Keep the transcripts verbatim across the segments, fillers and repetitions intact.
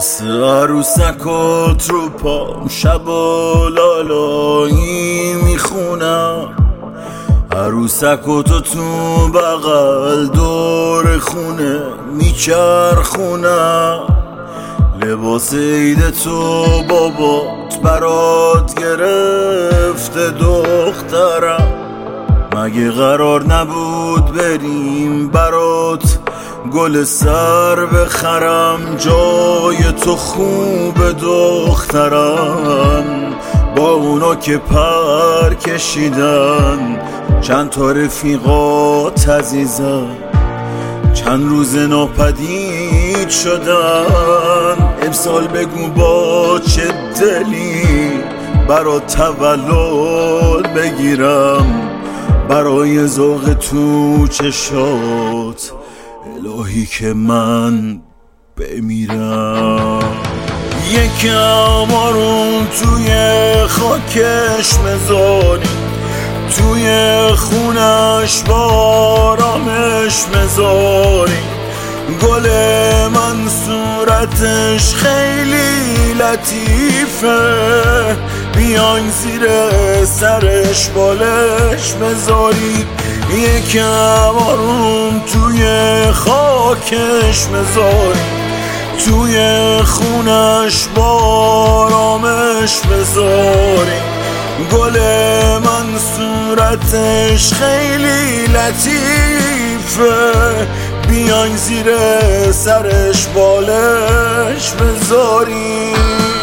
واسه عروسکات رو پام شب و لالایی میخونم، عروسکاتو تو بغل دور خونه میچرخونم. لباس عید تو بابات برات گرفته دخترم، مگه قرار نبود بریم برات گل سر بخرم؟ جای تو خوب دخترم، با اونا که پر کشیدن چند تا رفیقات عزیزم چند روز ناپدید شدن. امسال بگو با چه دلی برات تولد بگیرم، برای ذوق تو چشات الهی که من بمیرم. یکم آروم توی خاکش مزاری، توی خونش بارامش مزاری. گل من صورتش خیلی لطیفه، بیاین زیر سرش بالش بذاری. یکم آروم توی خاکش مزاری، توی خونش بارامش بذاری. گل من صورتش خیلی لطیفه، بیاین زیر سرش بالش بذاری.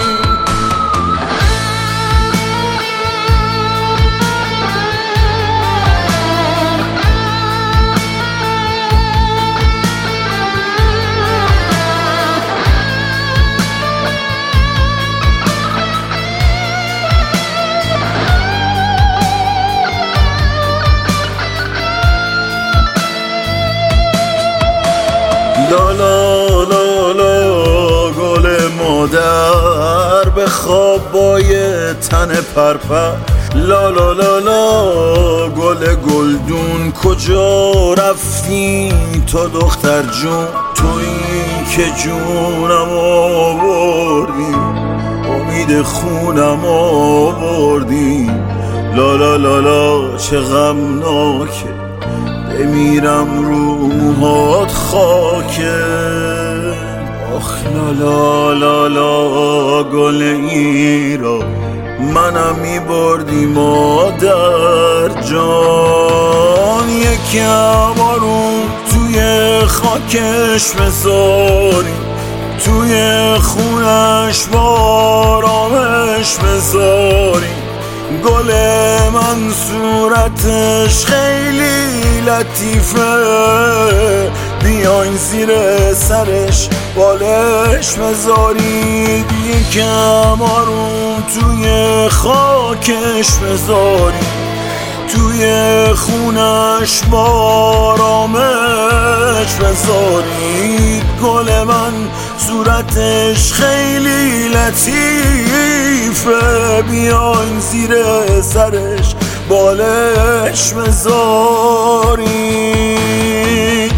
لا لا لا لا گل مادر به خواب با یه تن پرپر. لا لا لا لا گل گلدون کجا رفتی تو دختر جون؟ تویی که جونم آوردی، امید خونم آوردی. لا لا لا لا چه غمناکه، بمیرم رو موهات خاکه. آخ لا لا لا لا گل ایرا منم میبردی مادر جان. یکم آروم توی خاکش بذاری، توی خونش بارامش بذاری. گل من صورتش خیلی لطیفه، بیاین زیر سرش بالش بذارید. یکم آروم توی خاکش بذارید، توی خونش بارامش بذارید. گل من صورتش خیلی لطیفه، بیاین زیر سرش بالش بذارید.